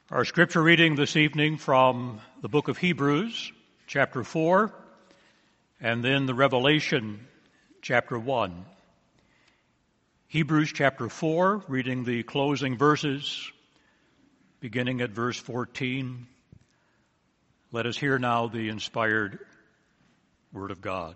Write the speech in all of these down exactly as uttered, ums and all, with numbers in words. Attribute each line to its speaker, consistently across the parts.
Speaker 1: Our scripture reading this evening from the book of Hebrews, chapter four, and then the Revelation, chapter one. Hebrews chapter four, reading the closing verses, beginning at verse fourteen. Let us hear now the inspired word of God.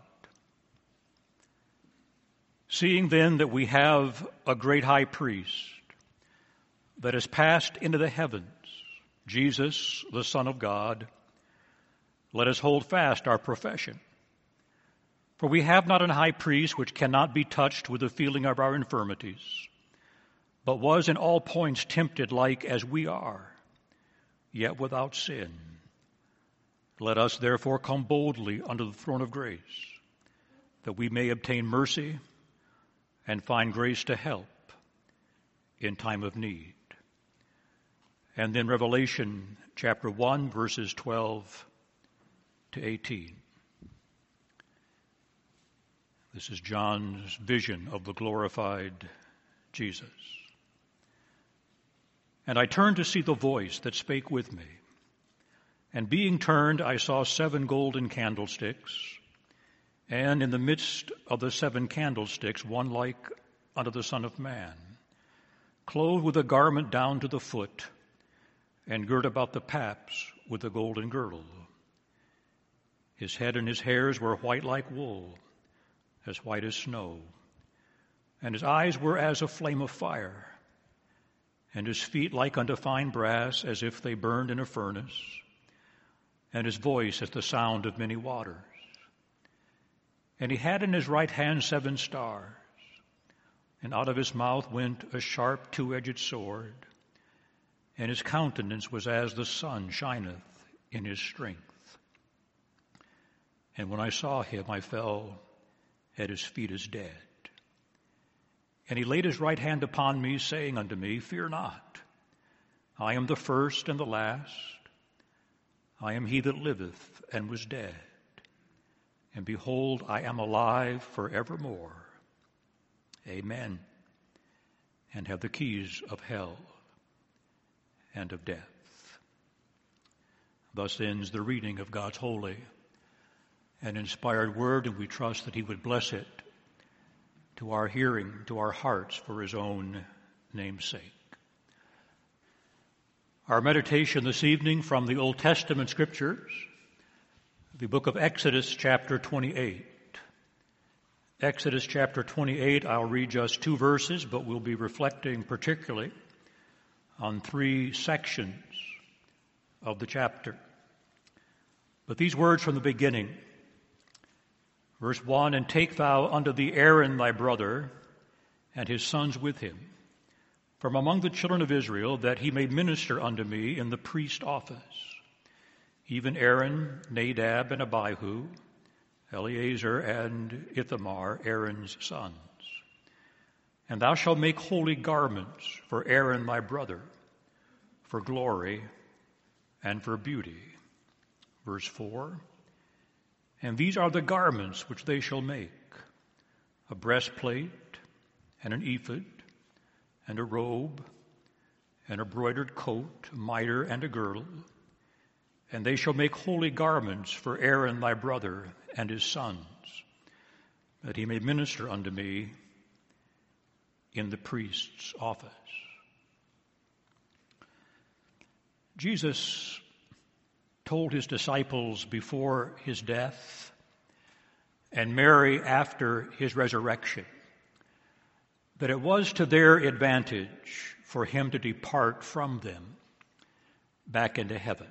Speaker 1: Seeing then that we have a great high priest that has passed into the heavens, Jesus, the Son of God, let us hold fast our profession. For we have not an high priest which cannot be touched with the feeling of our infirmities, but was in all points tempted like as we are, yet without sin. Let us therefore come boldly unto the throne of grace, that we may obtain mercy and find grace to help in time of need. And then Revelation chapter one, verses twelve to eighteen. This is John's vision of the glorified Jesus. And I turned to see the voice that spake with me. And being turned, I saw seven golden candlesticks, and in the midst of the seven candlesticks, one like unto the Son of Man, clothed with a garment down to the foot, and girt about the paps with a golden girdle. His head and his hairs were white like wool, as white as snow, and his eyes were as a flame of fire, and his feet like unto fine brass, as if they burned in a furnace, and his voice as the sound of many waters. And he had in his right hand seven stars, and out of his mouth went a sharp two-edged sword, and his countenance was as the sun shineth in his strength. And when I saw him, I fell at his feet as dead. And he laid his right hand upon me, saying unto me, Fear not, I am the first and the last. I am he that liveth and was dead. And behold, I am alive forevermore. Amen. And have the keys of hell and of death. Thus ends the reading of God's holy and inspired word, and we trust that he would bless it to our hearing, to our hearts, for his own name's sake. Our meditation this evening from the Old Testament scriptures, the book of Exodus chapter twenty-eight. Exodus chapter twenty-eight, I'll read just two verses, but we'll be reflecting particularly on three sections of the chapter. But these words from the beginning, verse one, And take thou unto thee Aaron thy brother, and his sons with him, from among the children of Israel, that he may minister unto me in the priest office, even Aaron, Nadab, and Abihu, Eleazar, and Ithamar, Aaron's sons. And thou shalt make holy garments for Aaron thy brother, for glory and for beauty. Verse four, And these are the garments which they shall make, a breastplate, and an ephod, and a robe, and a broidered coat, a mitre, and a girdle. And they shall make holy garments for Aaron thy brother and his sons, that he may minister unto me in the priest's office. Jesus told his disciples before his death and Mary after his resurrection that it was to their advantage for him to depart from them back into heaven.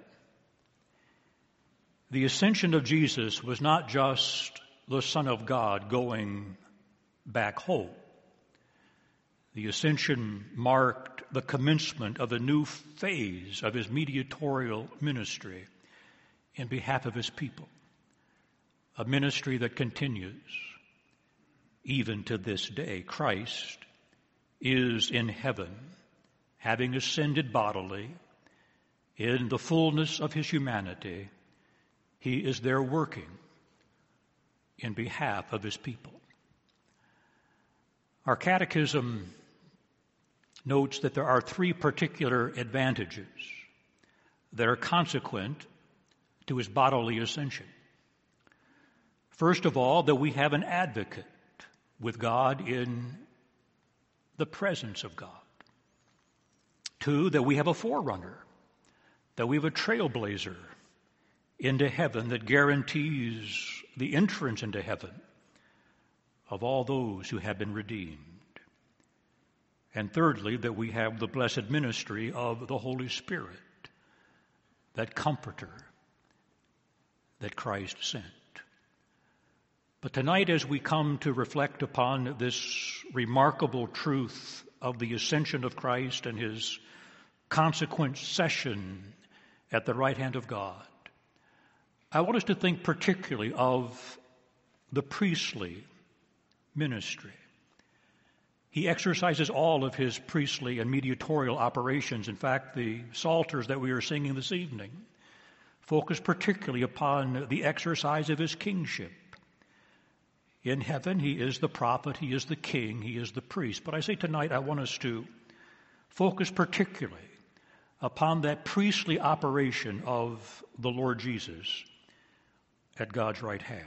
Speaker 1: The ascension of Jesus was not just the Son of God going back home. The ascension marked the commencement of a new phase of his mediatorial ministry in behalf of his people, a ministry that continues even to this day. Christ is in heaven, having ascended bodily in the fullness of his humanity. He is there working in behalf of his people. Our catechism notes that there are three particular advantages that are consequent to his bodily ascension. First of all, that we have an advocate with God in the presence of God. Two, that we have a forerunner, that we have a trailblazer into heaven that guarantees the entrance into heaven of all those who have been redeemed. And thirdly, that we have the blessed ministry of the Holy Spirit, that comforter that Christ sent. But tonight, as we come to reflect upon this remarkable truth of the ascension of Christ and his consequent session at the right hand of God, I want us to think particularly of the priestly ministry. He exercises all of his priestly and mediatorial operations. In fact, the psalters that we are singing this evening focus particularly upon the exercise of his kingship. In heaven, he is the prophet, he is the king, he is the priest. But I say tonight I want us to focus particularly upon that priestly operation of the Lord Jesus at God's right hand.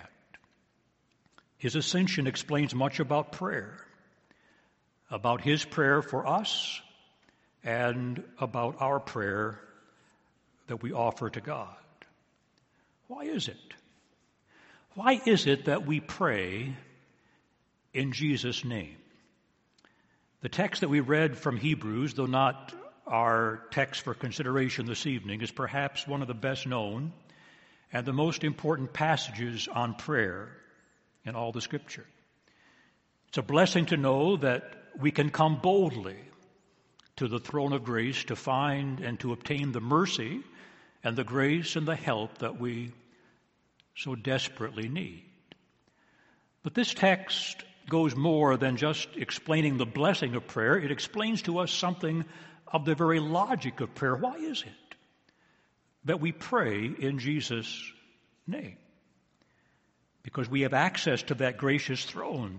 Speaker 1: His ascension explains much about prayer, about his prayer for us, and about our prayer that we offer to God. Why is it? Why is it that we pray in Jesus' name? The text that we read from Hebrews, though not our text for consideration this evening, is perhaps one of the best known and the most important passages on prayer in all the Scripture. It's a blessing to know that we can come boldly to the throne of grace to find and to obtain the mercy and the grace and the help that we so desperately need. But this text goes more than just explaining the blessing of prayer. It explains to us something of the very logic of prayer. Why is it that we pray in Jesus' name? Because we have access to that gracious throne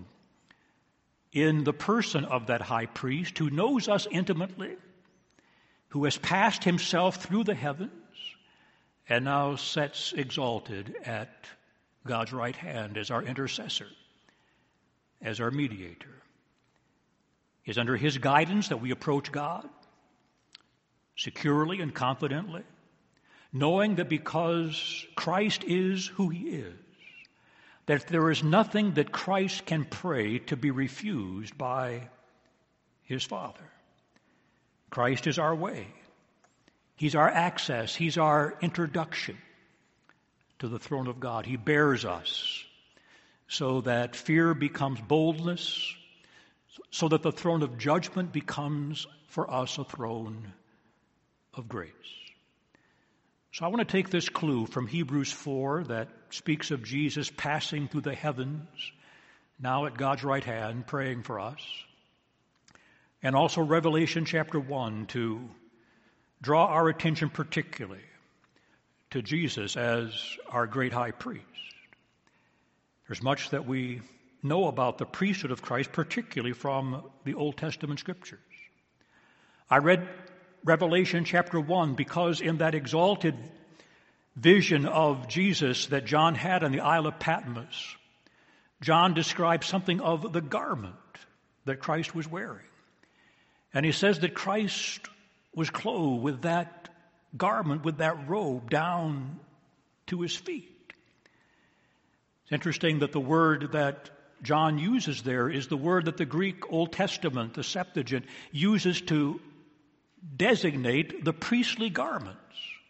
Speaker 1: in the person of that high priest who knows us intimately, who has passed himself through the heavens and now sits exalted at God's right hand as our intercessor, as our mediator. It is under his guidance that we approach God securely and confidently, knowing that because Christ is who he is, that there is nothing that Christ can pray to be refused by his Father. Christ is our way. He's our access. He's our introduction to the throne of God. He bears us so that fear becomes boldness, so that the throne of judgment becomes for us a throne of grace. So I want to take this clue from Hebrews four that speaks of Jesus passing through the heavens, now at God's right hand, praying for us, and also Revelation chapter one to draw our attention particularly to Jesus as our great high priest. There's much that we know about the priesthood of Christ, particularly from the Old Testament Scriptures. I read Revelation chapter one because in that exalted vision of Jesus that John had on the Isle of Patmos, John describes something of the garment that Christ was wearing. And he says that Christ was clothed with that garment, with that robe down to his feet. It's interesting that the word that John uses there is the word that the Greek Old Testament, the Septuagint, uses to designate the priestly garments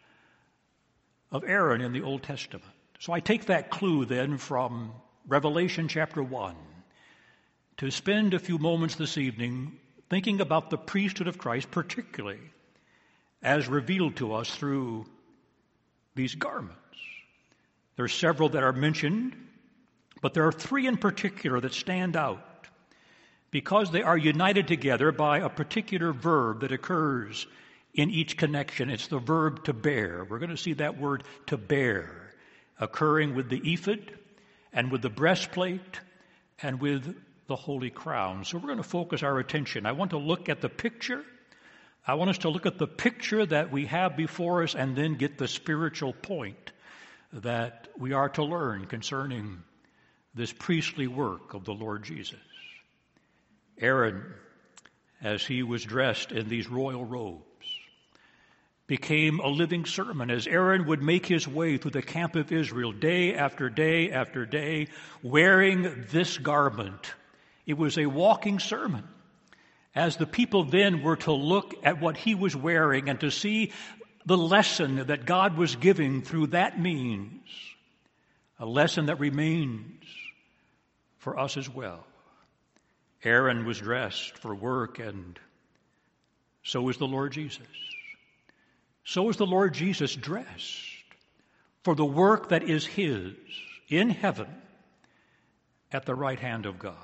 Speaker 1: of Aaron in the Old Testament. So I take that clue then from Revelation chapter one to spend a few moments this evening thinking about the priesthood of Christ, particularly as revealed to us through these garments. There are several that are mentioned, but there are three in particular that stand out because they are united together by a particular verb that occurs in each connection. It's the verb to bear. We're going to see that word to bear occurring with the ephod and with the breastplate and with the holy crown. So we're going to focus our attention. I want to look at the picture. I want us to look at the picture that we have before us and then get the spiritual point that we are to learn concerning this priestly work of the Lord Jesus. Aaron, as he was dressed in these royal robes, became a living sermon as Aaron would make his way through the camp of Israel day after day after day, wearing this garment. It was a walking sermon, as the people then were to look at what he was wearing and to see the lesson that God was giving through that means, a lesson that remains for us as well. Aaron was dressed for work, and so was the Lord Jesus. So is the Lord Jesus dressed for the work that is his in heaven at the right hand of God.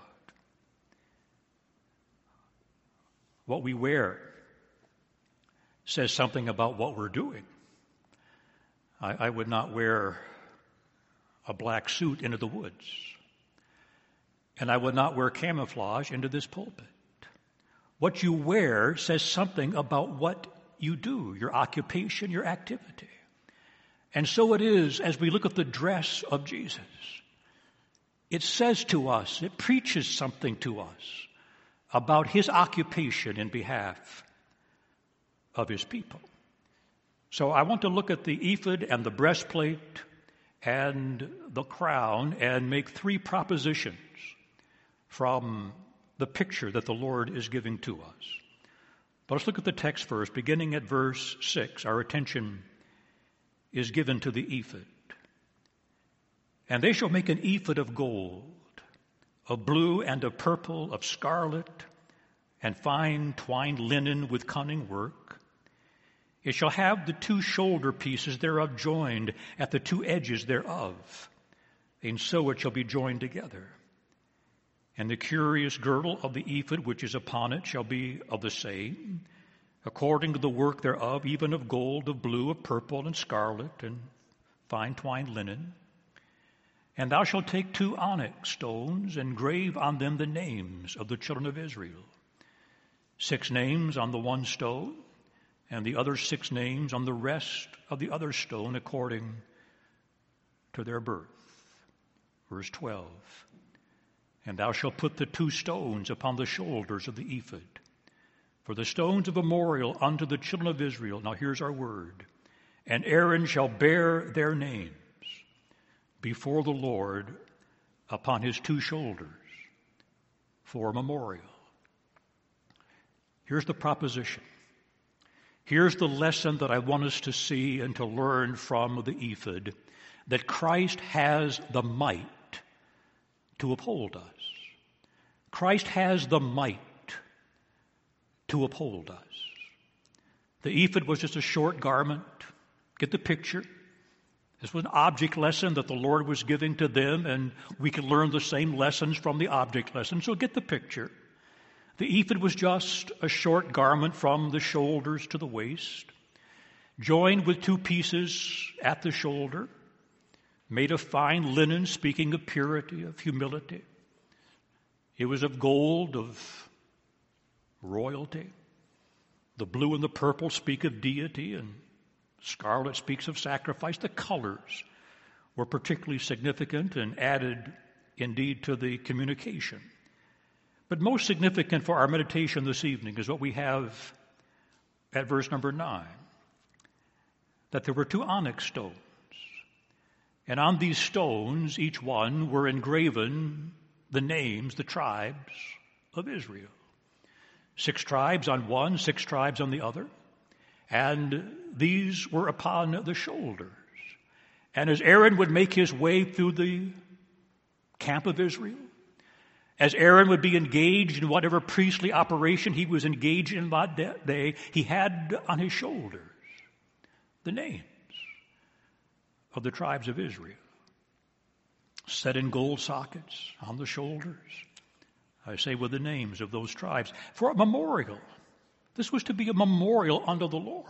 Speaker 1: What we wear says something about what we're doing. I, I would not wear a black suit into the woods, and I would not wear camouflage into this pulpit. What you wear says something about what you do, your occupation, your activity. And so it is as we look at the dress of Jesus. It says to us, it preaches something to us about his occupation in behalf of his people. So I want to look at the ephod and the breastplate and the crown and make three propositions from the picture that the Lord is giving to us. But let's look at the text first. Beginning at verse six, our attention is given to the ephod. And they shall make an ephod of gold, of blue and of purple, of scarlet, and fine twined linen with cunning work. It shall have the two shoulder pieces thereof joined at the two edges thereof, and so it shall be joined together. And the curious girdle of the ephod which is upon it shall be of the same, according to the work thereof, even of gold, of blue, of purple, and scarlet, and fine twined linen. And thou shalt take two onyx stones, and grave on them the names of the children of Israel. Six names on the one stone, and the other six names on the rest of the other stone, according to their birth. Verse twelve. And thou shalt put the two stones upon the shoulders of the ephod, for the stones of memorial unto the children of Israel. Now here's our word. And Aaron shall bear their names before the Lord upon his two shoulders for a memorial. Here's the proposition. Here's the lesson that I want us to see and to learn from the ephod, that Christ has the might to uphold us. Christ has the might to uphold us. The ephod was just a short garment. Get the picture? This was an object lesson that the Lord was giving to them, and we can learn the same lessons from the object lesson. So get the picture. The ephod was just a short garment from the shoulders to the waist, joined with two pieces at the shoulder, made of fine linen, speaking of purity, of humility. It was of gold, of royalty. The blue and the purple speak of deity, and scarlet speaks of sacrifice. The colors were particularly significant and added indeed to the communication. But most significant for our meditation this evening is what we have at verse number nine, that there were two onyx stones. And on these stones, each one, were engraven the names, the tribes of Israel. Six tribes on one, six tribes on the other. And these were upon the shoulders. And as Aaron would make his way through the camp of Israel, as Aaron would be engaged in whatever priestly operation he was engaged in that day, he had on his shoulders the names of the tribes of Israel, set in gold sockets on the shoulders. I say with the names of those tribes for a memorial. This was to be a memorial unto the Lord.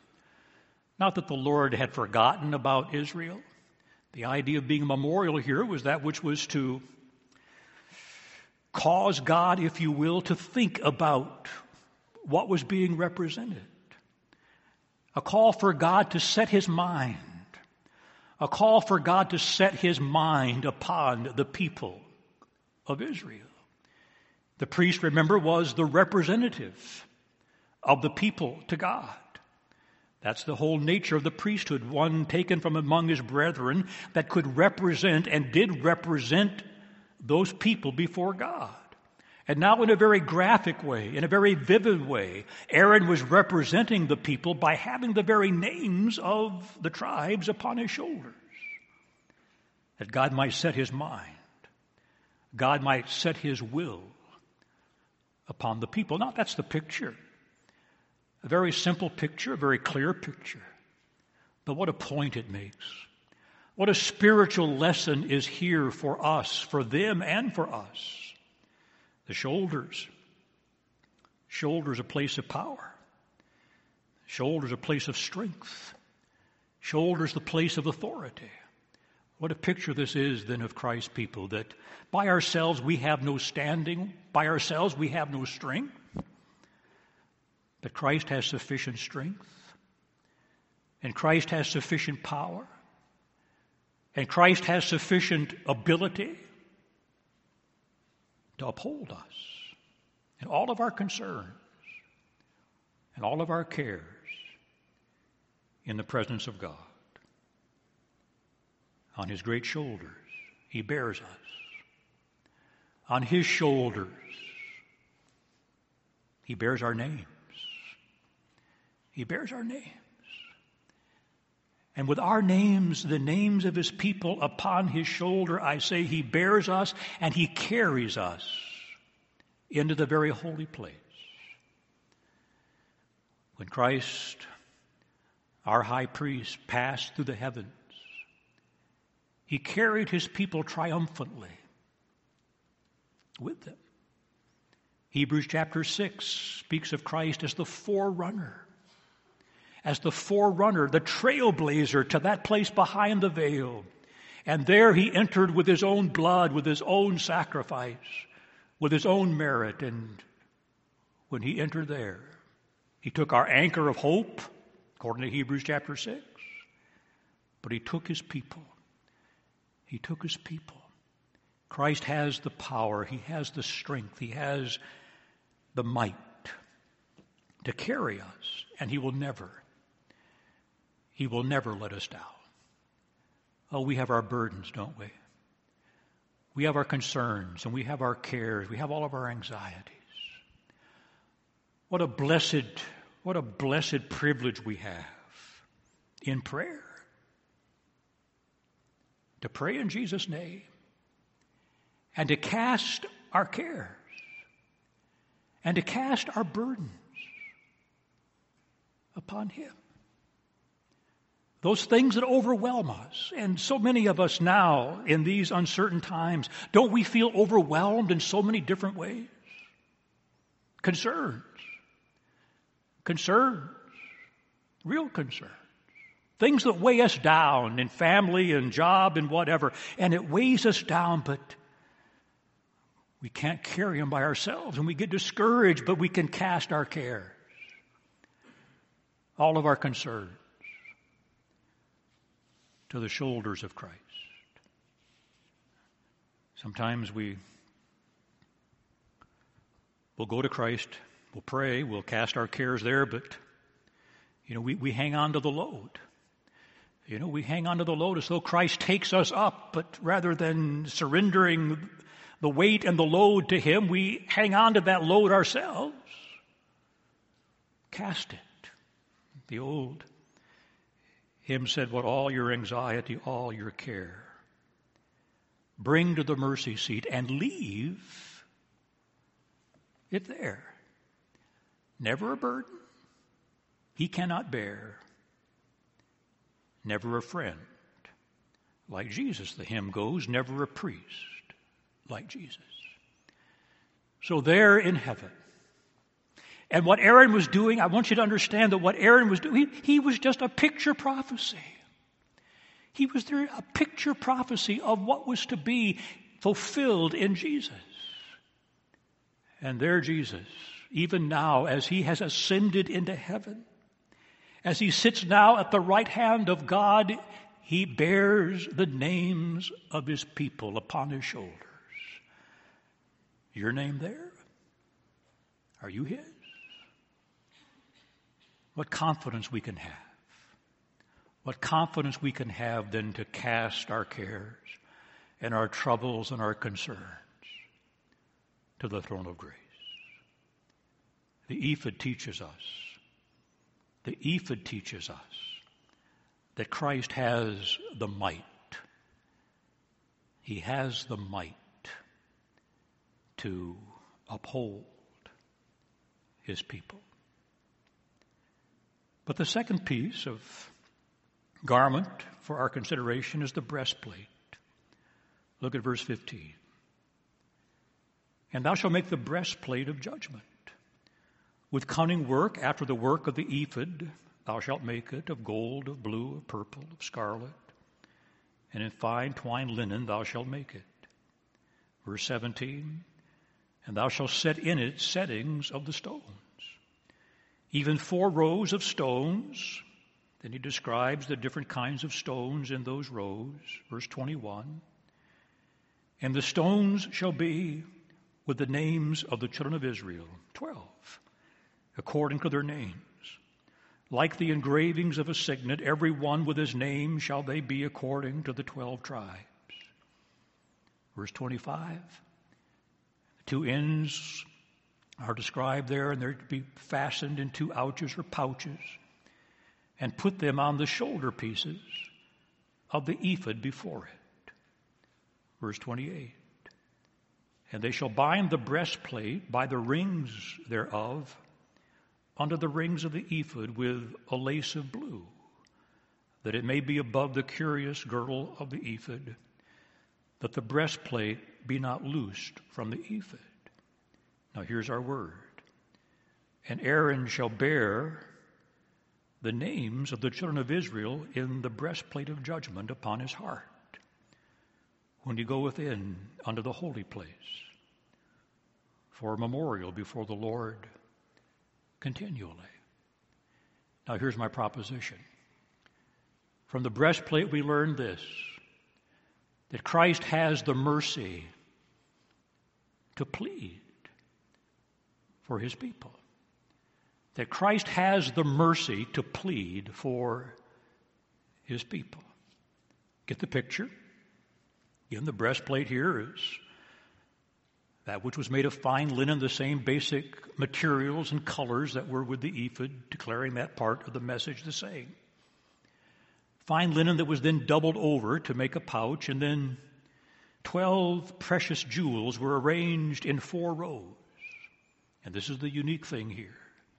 Speaker 1: Not that the Lord had forgotten about Israel. The idea of being a memorial here was that which was to cause God, if you will, to think about what was being represented. A call for God to set his mind. A call for God to set his mind upon the people of Israel. The priest, remember, was the representative of the people to God. That's the whole nature of the priesthood, one taken from among his brethren that could represent and did represent those people before God. And now in a very graphic way, in a very vivid way, Aaron was representing the people by having the very names of the tribes upon his shoulders. That God might set his mind, God might set his will upon the people. Now that's the picture. A very simple picture, a very clear picture. But what a point it makes. What a spiritual lesson is here for us, for them and for us. The shoulders. Shoulders a place of power. Shoulders a place of strength. Shoulders the place of authority. What a picture this is then of Christ's people, that by ourselves we have no standing, by ourselves we have no strength. But Christ has sufficient strength, and Christ has sufficient power, and Christ has sufficient ability to uphold us in all of our concerns and all of our cares in the presence of God. On his great shoulders, he bears us. On his shoulders, he bears our names. He bears our names. And with our names, the names of his people upon his shoulder, I say he bears us and he carries us into the very holy place. When Christ, our high priest, passed through the heavens, he carried his people triumphantly with them. Hebrews chapter six speaks of Christ as the forerunner. As the forerunner, the trailblazer to that place behind the veil. And there he entered with his own blood, with his own sacrifice, with his own merit. And when he entered there, he took our anchor of hope, according to Hebrews chapter six. But he took his people. He took his people. Christ has the power. He has the strength. He has the might to carry us. And he will never He will never let us down. Oh, we have our burdens, don't we? We have our concerns and we have our cares. We have all of our anxieties. What a blessed, what a blessed privilege we have in prayer. To pray in Jesus' name and to cast our cares and to cast our burdens upon him. Those things that overwhelm us. And so many of us now, in these uncertain times, don't we feel overwhelmed in so many different ways? Concerns. Concerns. Real concerns. Things that weigh us down in family and job and whatever. And it weighs us down, but we can't carry them by ourselves. And we get discouraged, but we can cast our cares. All of our concerns to the shoulders of Christ. Sometimes we will go to Christ, we'll pray, we'll cast our cares there, but, you know, we, we hang on to the load. You know, we hang on to the load as though Christ takes us up, but rather than surrendering the weight and the load to him, we hang on to that load ourselves. Cast it. The old hymn said, what all your anxiety, all your care, bring to the mercy seat and leave it there. Never a burden he cannot bear. Never a friend like Jesus, the hymn goes, never a priest like Jesus. So there in heaven, and what Aaron was doing, I want you to understand that what Aaron was doing, he, he was just a picture prophecy. He was there, a picture prophecy of what was to be fulfilled in Jesus. And there Jesus even now as he has ascended into heaven. As he sits now at the right hand of God, he bears the names of his people upon his shoulders. Your name there? Are you his? What confidence we can have. What confidence we can have then to cast our cares and our troubles and our concerns to the throne of grace. The ephod teaches us, the ephod teaches us that Christ has the might. He has the might to uphold his people. But the second piece of garment for our consideration is the breastplate. Look at verse fifteen. And thou shalt make the breastplate of judgment. With cunning work, after the work of the ephod, thou shalt make it of gold, of blue, of purple, of scarlet, and in fine twined linen thou shalt make it. Verse seventeen. And thou shalt set in it settings of the stones, even four rows of stones. Then he describes the different kinds of stones in those rows. Verse twenty-one. And the stones shall be with the names of the children of Israel, twelve, according to their names. Like the engravings of a signet, every one with his name shall they be according to the twelve tribes. Verse twenty-five. The two ends are described there, and they're to be fastened in two ouches or pouches, and put them on the shoulder pieces of the ephod before it. Verse twenty-eight. And they shall bind the breastplate by the rings thereof under the rings of the ephod with a lace of blue, that it may be above the curious girdle of the ephod, that the breastplate be not loosed from the ephod. Now here's our word. And Aaron shall bear the names of the children of Israel in the breastplate of judgment upon his heart, when he goeth in unto the holy place, for a memorial before the Lord continually. Now here's my proposition. From the breastplate we learn this, that Christ has the mercy to plead for his people. That Christ has the mercy to plead for his people. Get the picture? Again, the breastplate here is that which was made of fine linen, the same basic materials and colors that were with the ephod, declaring that part of the message the same. Fine linen that was then doubled over to make a pouch, and then twelve precious jewels were arranged in four rows. And this is the unique thing here.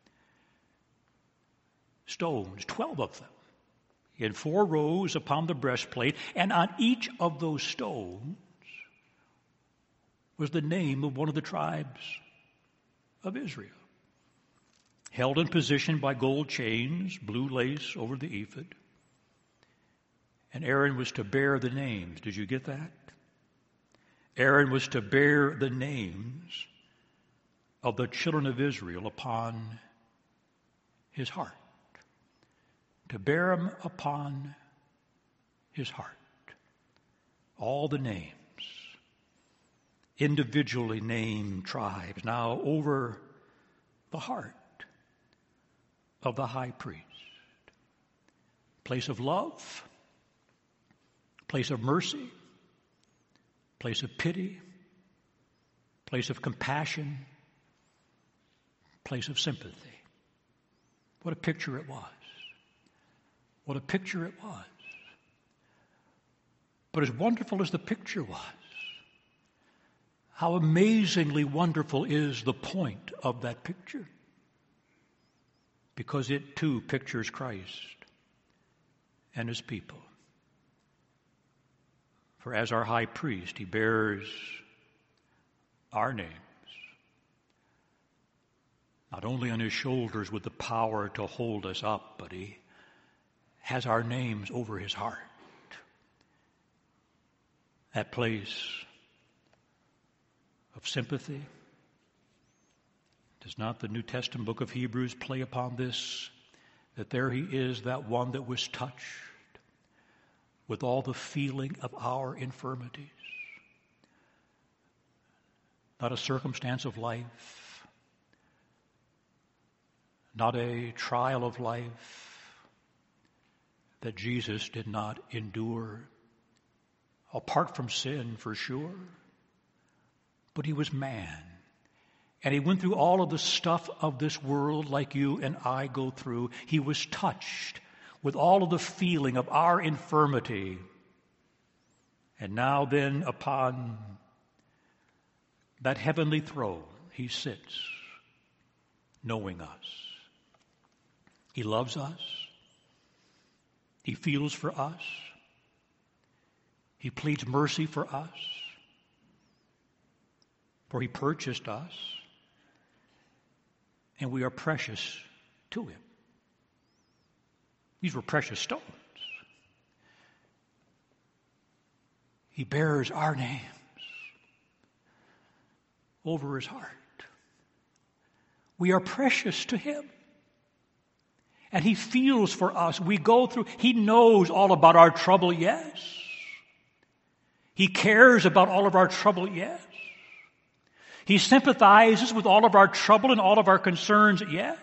Speaker 1: Stones, twelve of them, in four rows upon the breastplate, and on each of those stones was the name of one of the tribes of Israel, held in position by gold chains, blue lace over the ephod. And Aaron was to bear the names. Did you get that? Aaron was to bear the names of the children of Israel upon his heart. To bear them upon his heart. All the names, individually named tribes, now over the heart of the high priest. Place of love, place of mercy, place of pity, place of compassion, place of sympathy. What a picture it was. What a picture it was. But as wonderful as the picture was, how amazingly wonderful is the point of that picture. Because it too pictures Christ and his people. For as our high priest, he bears our names, not only on his shoulders with the power to hold us up, but he has our names over his heart. That place of sympathy, Does not the New Testament book of Hebrews play upon this? That there he is, that one that was touched with all the feeling of our infirmities. Not a circumstance of life, not a trial of life that Jesus did not endure, apart from sin for sure. But he was man. And he went through all of the stuff of this world like you and I go through. He was touched with all of the feeling of our infirmity. And now then upon that heavenly throne he sits, knowing us. He loves us. He feels for us. He pleads mercy for us. For he purchased us. And we are precious to him. These were precious stones. He bears our names over his heart. We are precious to him. And he feels for us. We go through, he knows all about our trouble, yes. He cares about all of our trouble, yes. He sympathizes with all of our trouble and all of our concerns, yes.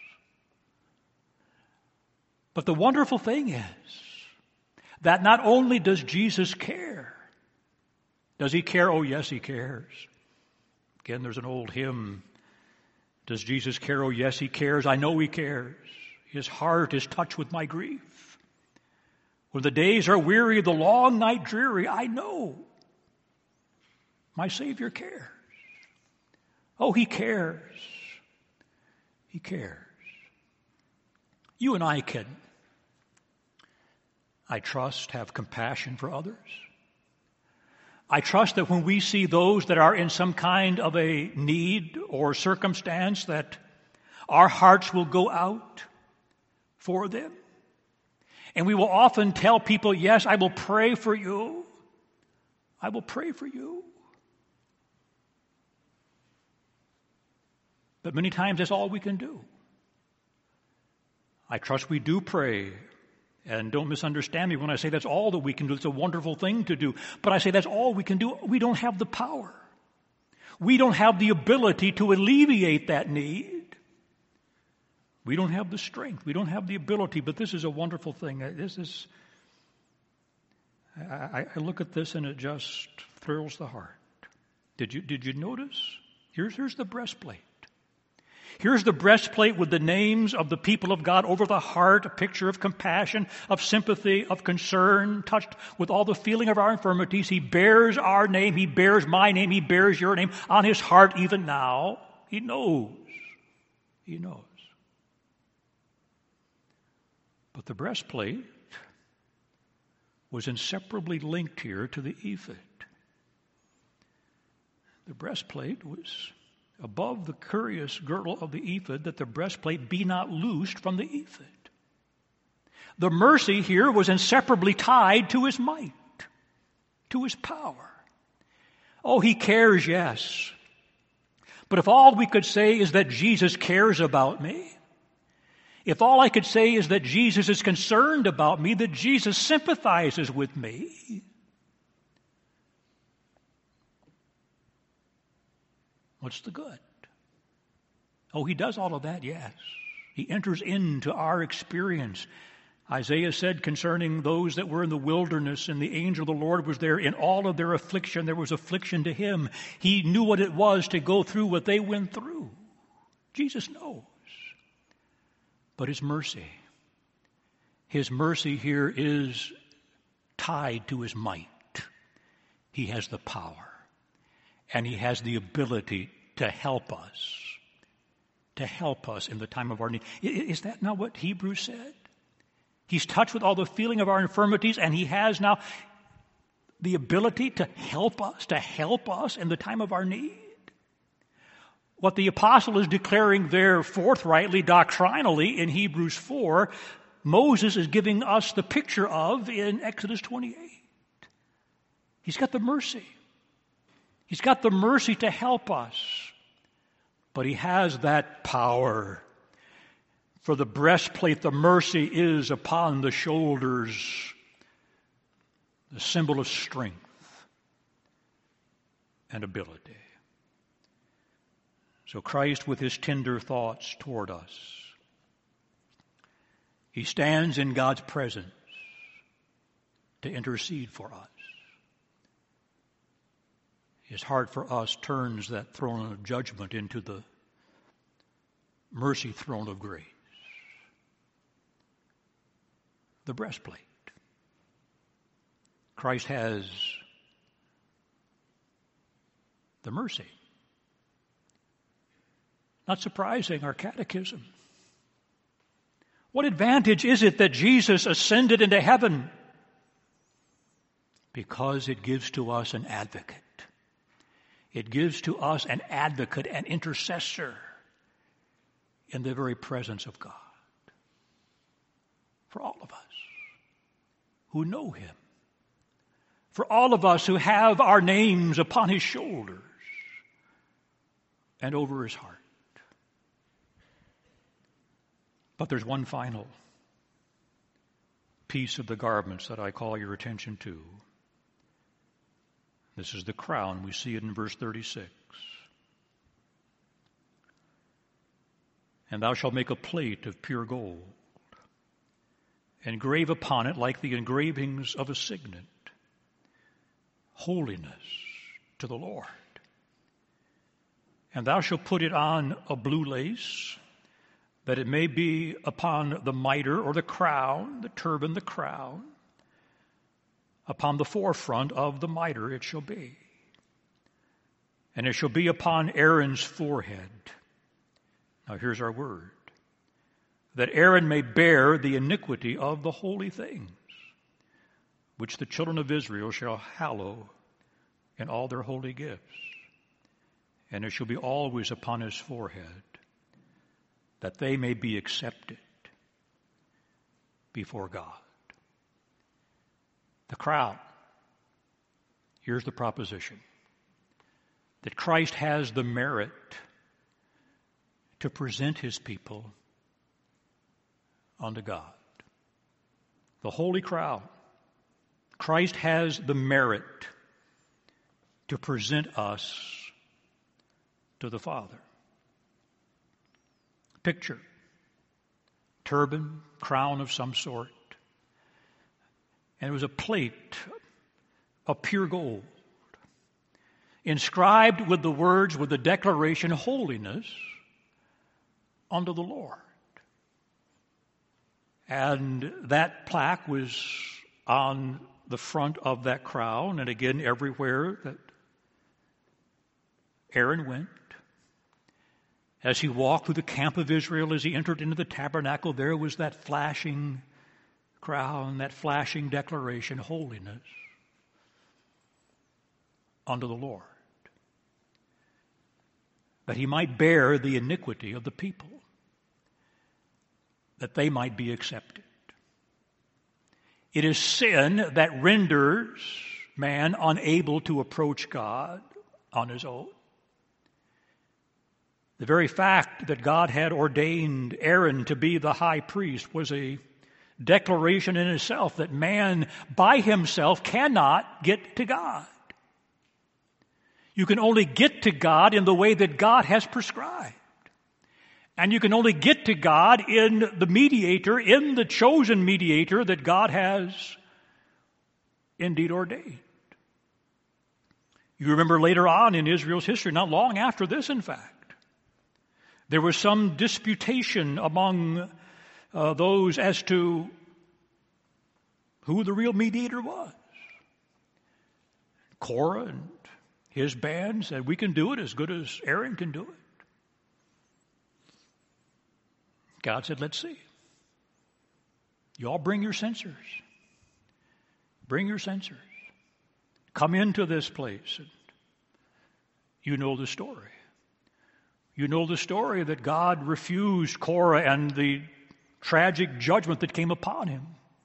Speaker 1: But the wonderful thing is that not only does Jesus care, does he care? Oh, yes, he cares. Again, there's an old hymn. Does Jesus care? Oh, yes, he cares. I know he cares. His heart is touched with my grief. When the days are weary, the long night dreary, I know my Savior cares. Oh, he cares. He cares. You and I can, I trust, have compassion for others. I trust that when we see those that are in some kind of a need or circumstance, that our hearts will go out for them. And we will often tell people, yes, I will pray for you. I will pray for you. But many times that's all we can do. I trust we do pray. And don't misunderstand me when I say that's all that we can do. It's a wonderful thing to do. But I say that's all we can do. We don't have the power. We don't have the ability to alleviate that need. We don't have the strength. We don't have the ability. But this is a wonderful thing. This is, I, I look at this and it just thrills the heart. Did you, did you notice? Here's, here's the breastplate. Here's the breastplate with the names of the people of God over the heart, a picture of compassion, of sympathy, of concern, touched with all the feeling of our infirmities. He bears our name. He bears my name. He bears your name on his heart even now. He knows. He knows. But the breastplate was inseparably linked here to the ephod. The breastplate was above the curious girdle of the ephod, that the breastplate be not loosed from the ephod. The mercy here was inseparably tied to his might, to his power. Oh, he cares, yes. But if all we could say is that Jesus cares about me, if all I could say is that Jesus is concerned about me, that Jesus sympathizes with me, what's the good? Oh, he does all of that, yes. He enters into our experience. Isaiah said concerning those that were in the wilderness, and the angel of the Lord was there. In all of their affliction, there was affliction to him. He knew what it was to go through what they went through. Jesus knows. But his mercy, his mercy here is tied to his might. He has the power. And he has the ability to help us, to help us in the time of our need. Is that not what Hebrews said? He's touched with all the feeling of our infirmities, and he has now the ability to help us, to help us in the time of our need. What the apostle is declaring there forthrightly, doctrinally, in Hebrews four, Moses is giving us the picture of in Exodus twenty-eight. He's got the mercy. He's got the mercy to help us. But he has that power. For the breastplate, the mercy is upon the shoulders, the symbol of strength and ability. So Christ, with his tender thoughts toward us, he stands in God's presence to intercede for us. His heart for us turns that throne of judgment into the mercy throne of grace. The breastplate. Christ has the mercy. Not surprising, our catechism. What advantage is it that Jesus ascended into heaven? Because it gives to us an advocate. It gives to us an advocate, an intercessor in the very presence of God. For all of us who know him. For all of us who have our names upon his shoulders and over his heart. But there's one final piece of the garments that I call your attention to. This is the crown. We see it in verse thirty-six. And thou shalt make a plate of pure gold, and engrave upon it like the engravings of a signet, holiness to the Lord. And thou shalt put it on a blue lace, that it may be upon the mitre or the crown, the turban, the crown. Upon the forefront of the mitre it shall be. And it shall be upon Aaron's forehead. Now here's our word. That Aaron may bear the iniquity of the holy things, which the children of Israel shall hallow in all their holy gifts. And it shall be always upon his forehead, that they may be accepted before God. The crown. Here's the proposition. That Christ has the merit to present his people unto God. The holy crown. Christ has the merit to present us to the Father. Picture. Turban, crown of some sort. And it was a plate of pure gold, inscribed with the words, with the declaration, holiness unto the Lord. And that plaque was on the front of that crown, and again everywhere that Aaron went. As he walked through the camp of Israel, as he entered into the tabernacle, there was that flashing crown, that flashing declaration, holiness unto the Lord. That he might bear the iniquity of the people, that they might be accepted. It is sin that renders man unable to approach God on his own. The very fact that God had ordained Aaron to be the high priest was a declaration in itself that man by himself cannot get to God. You can only get to God in the way that God has prescribed. And you can only get to God in the mediator, in the chosen mediator that God has indeed ordained. You remember later on in Israel's history, not long after this, in fact, there was some disputation among uh, those as to who the real mediator was. Korah and his band said, we can do it as good as Aaron can do it. God said, let's see. You all bring your censers. Bring your censers. Come into this place. And you know the story. You know the story that God refused Korah and the tragic judgment that came upon him.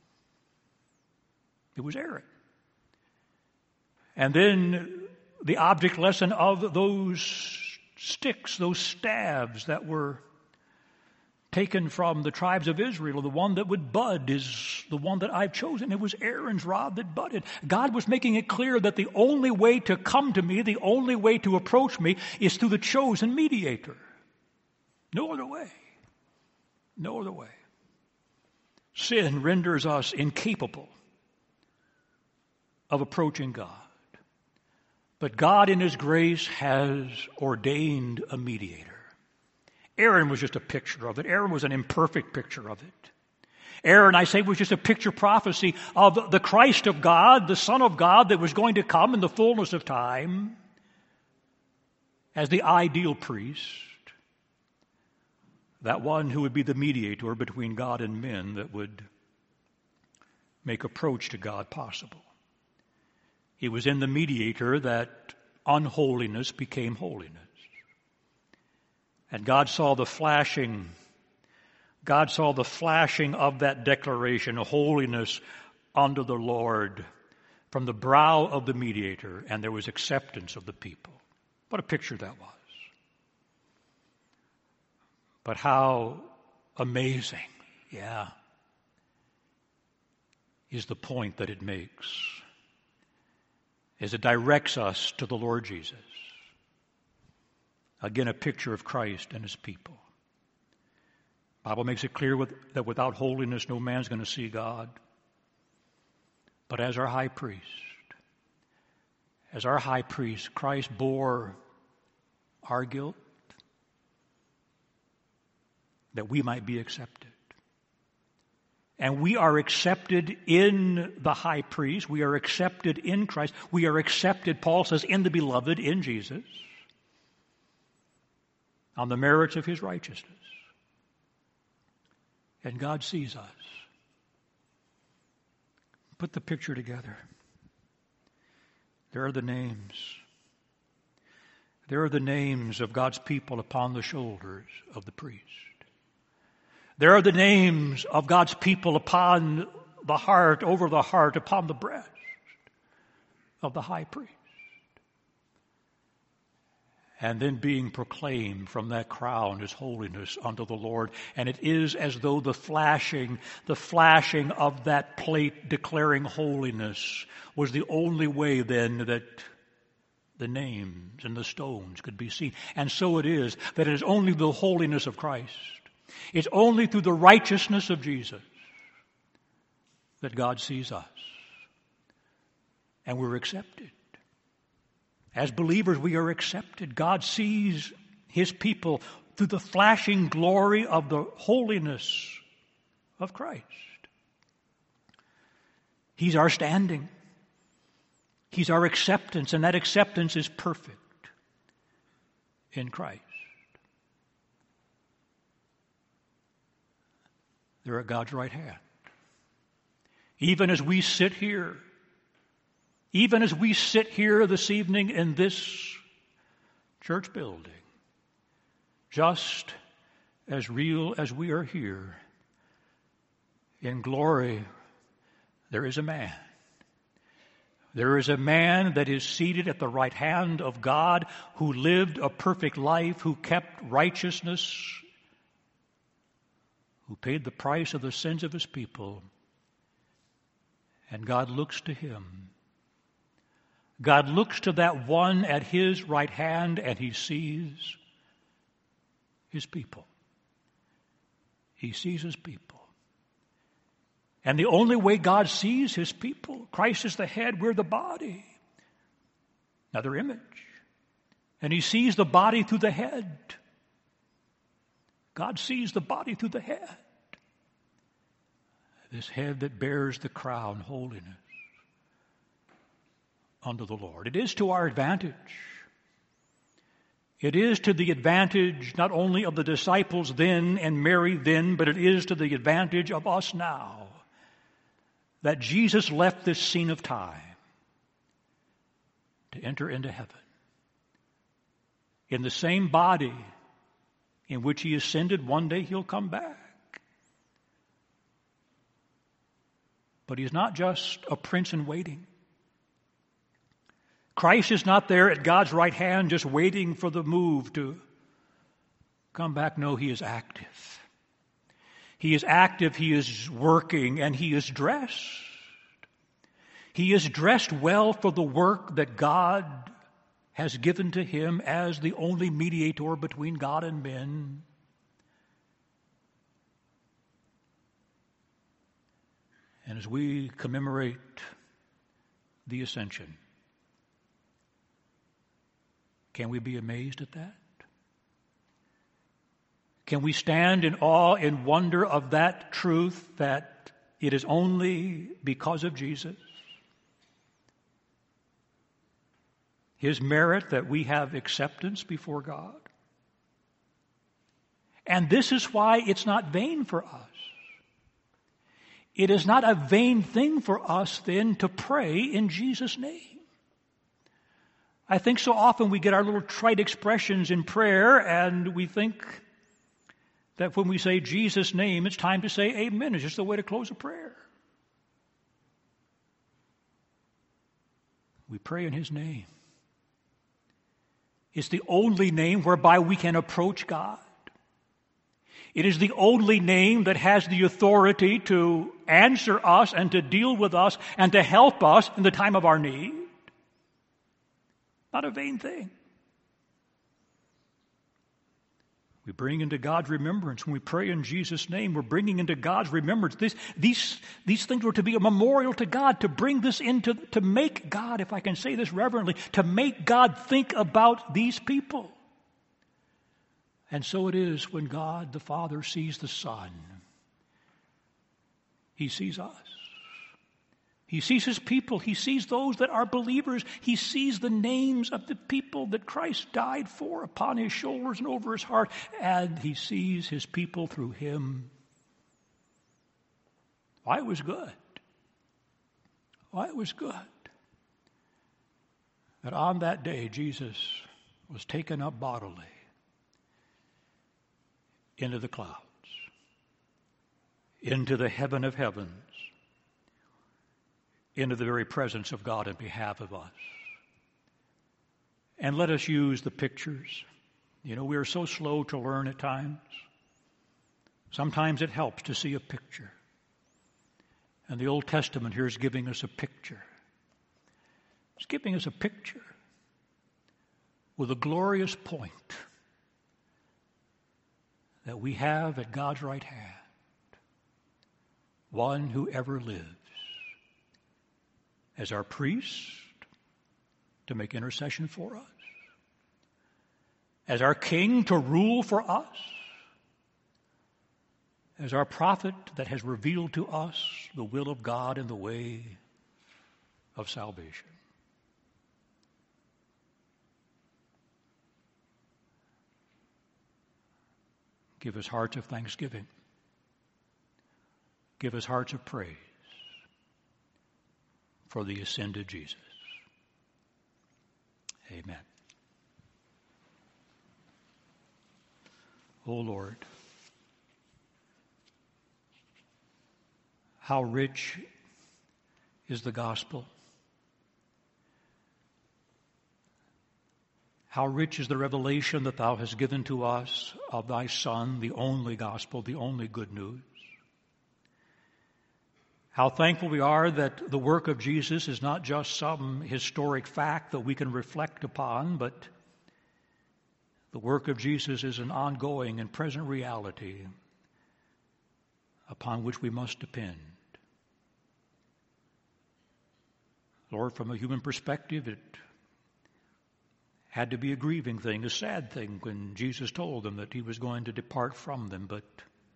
Speaker 1: It was Aaron. And then the object lesson of those sticks, those staves that were taken from the tribes of Israel, the one that would bud is the one that I've chosen. It was Aaron's rod that budded. God was making it clear that the only way to come to me, the only way to approach me, is through the chosen mediator. No other way. No other way. Sin renders us incapable of approaching God. But God in His grace has ordained a mediator. Aaron was just a picture of it. Aaron was an imperfect picture of it. Aaron, I say, was just a picture prophecy of the Christ of God, the Son of God that was going to come in the fullness of time as the ideal priest, that one who would be the mediator between God and men that would make approach to God possible. It was in the mediator that unholiness became holiness. And God saw the flashing, God saw the flashing of that declaration, holiness unto the Lord, from the brow of the mediator, and there was acceptance of the people. What a picture that was. But how amazing, yeah, is the point that it makes as it directs us to the Lord Jesus. Again, a picture of Christ and His people. The Bible makes it clear with, that without holiness no man's going to see God. But as our high priest, as our high priest, Christ bore our guilt that we might be accepted. And we are accepted in the high priest. We are accepted in Christ. We are accepted, Paul says, in the beloved, in Jesus, on the merits of His righteousness. And God sees us. Put the picture together. There are the names. There are the names of God's people upon the shoulders of the priest. There are the names of God's people upon the heart, over the heart, upon the breast of the high priest. And then being proclaimed from that crown as holiness unto the Lord. And it is as though the flashing, the flashing of that plate declaring holiness was the only way then that the names and the stones could be seen. And so it is that it is only the holiness of Christ. It's only through the righteousness of Jesus that God sees us. And we're accepted. As believers, we are accepted. God sees His people through the flashing glory of the holiness of Christ. He's our standing. He's our acceptance, and that acceptance is perfect in Christ. They're at God's right hand. Even as we sit here, even as we sit here this evening in this church building, just as real as we are here, in glory, there is a man. There is a man that is seated at the right hand of God, who lived a perfect life, who kept righteousness, who paid the price of the sins of His people. And God looks to Him. God looks to that one at His right hand, and He sees His people. He sees His people. And the only way God sees His people, Christ is the head, we're the body. Another image. And He sees the body through the head. God sees the body through the head. This head that bears the crown, holiness unto the Lord. It is to our advantage. It is to the advantage not only of the disciples then and Mary then, but it is to the advantage of us now that Jesus left this scene of time to enter into heaven. In the same body in which He ascended, one day He'll come back. But He's not just a prince in waiting. Christ is not there at God's right hand just waiting for the move to come back. No, he is active. He is active, he is working, and he is dressed. He is dressed well for the work that God has given to him as the only mediator between God and men. And as we commemorate the ascension, can we be amazed at that? Can we stand in awe and wonder of that truth that it is only because of Jesus, his merit, that we have acceptance before God? And this is why it's not vain for us. It is not a vain thing for us then to pray in Jesus' name. I think so often we get our little trite expressions in prayer and we think that when we say Jesus' name, it's time to say amen. It's just the way to close a prayer. We pray in his name. It's the only name whereby we can approach God. It is the only name that has the authority to answer us and to deal with us and to help us in the time of our need. Not a vain thing. We bring into God's remembrance. When we pray in Jesus' name, we're bringing into God's remembrance. This, these, these things were to be a memorial to God, to bring this into, to make God, if I can say this reverently, to make God think about these people. And so it is when God the Father sees the Son. He sees us. He sees his people. He sees those that are believers. He sees the names of the people that Christ died for upon his shoulders and over his heart. And he sees his people through him. Why, it was good. Why, it was good that on that day Jesus was taken up bodily into the clouds, into the heaven of heavens, into the very presence of God in behalf of us. And let us use the pictures. You know, we are so slow to learn at times. Sometimes it helps to see a picture. And the Old Testament here is giving us a picture. It's giving us a picture with a glorious point that we have at God's right hand one who ever lives as our priest to make intercession for us, as our king to rule for us, as our prophet that has revealed to us the will of God and the way of salvation. Give us hearts of thanksgiving. Give us hearts of praise for the ascended Jesus. Amen. O Lord, how rich is the gospel. How rich is the revelation that thou hast given to us of thy Son, the only gospel, the only good news. How thankful we are that the work of Jesus is not just some historic fact that we can reflect upon, but the work of Jesus is an ongoing and present reality upon which we must depend. Lord, from a human perspective, it had to be a grieving thing, a sad thing when Jesus told them that he was going to depart from them, but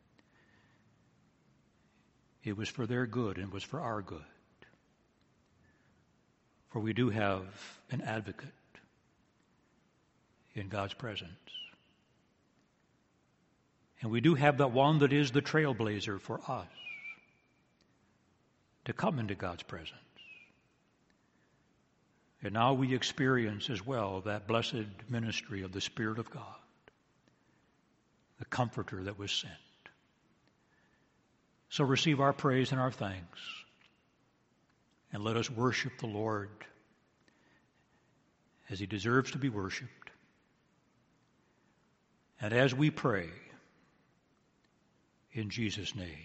Speaker 1: it was for their good and it was for our good. For we do have an advocate in God's presence. And we do have that one that is the trailblazer for us to come into God's presence. And now we experience as well that blessed ministry of the Spirit of God, the Comforter that was sent. So receive our praise and our thanks, and let us worship the Lord as he deserves to be worshiped. And as we pray, in Jesus' name,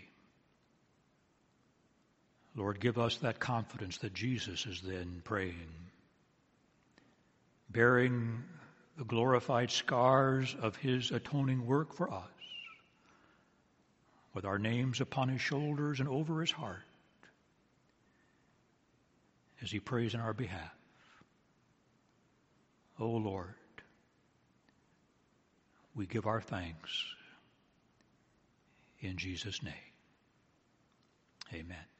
Speaker 1: Lord, give us that confidence that Jesus is then praying, bearing the glorified scars of his atoning work for us, with our names upon his shoulders and over his heart, as he prays in our behalf. O Lord, we give our thanks in Jesus' name. Amen.